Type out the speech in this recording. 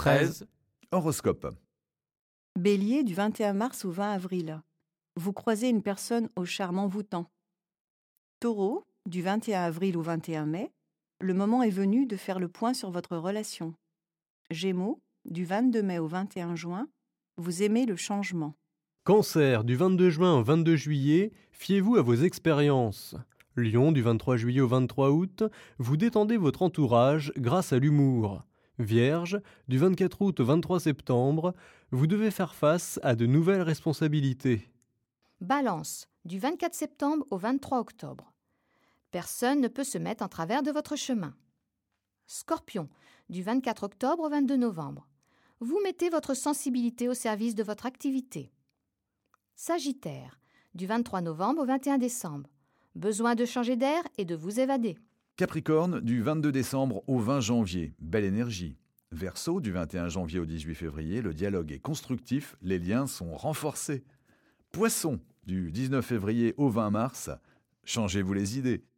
13. Horoscope. Bélier, du 21 mars au 20 avril. Vous croisez une personne au charme envoûtant. Taureau, du 21 avril au 21 mai. Le moment est venu de faire le point sur votre relation. Gémeaux, du 22 mai au 21 juin. Vous aimez le changement. Cancer, du 22 juin au 22 juillet, fiez-vous à vos expériences. Lion, du 23 juillet au 23 août, vous détendez votre entourage grâce à l'humour. Vierge, du 24 août au 23 septembre, vous devez faire face à de nouvelles responsabilités. Balance, du 24 septembre au 23 octobre. Personne ne peut se mettre en travers de votre chemin. Scorpion, du 24 octobre au 22 novembre. Vous mettez votre sensibilité au service de votre activité. Sagittaire, du 23 novembre au 21 décembre. Besoin de changer d'air et de vous évader. Capricorne, du 22 décembre au 20 janvier. Belle énergie. Verseau, du 21 janvier au 18 février, le dialogue est constructif, les liens sont renforcés. Poisson, du 19 février au 20 mars, changez-vous les idées.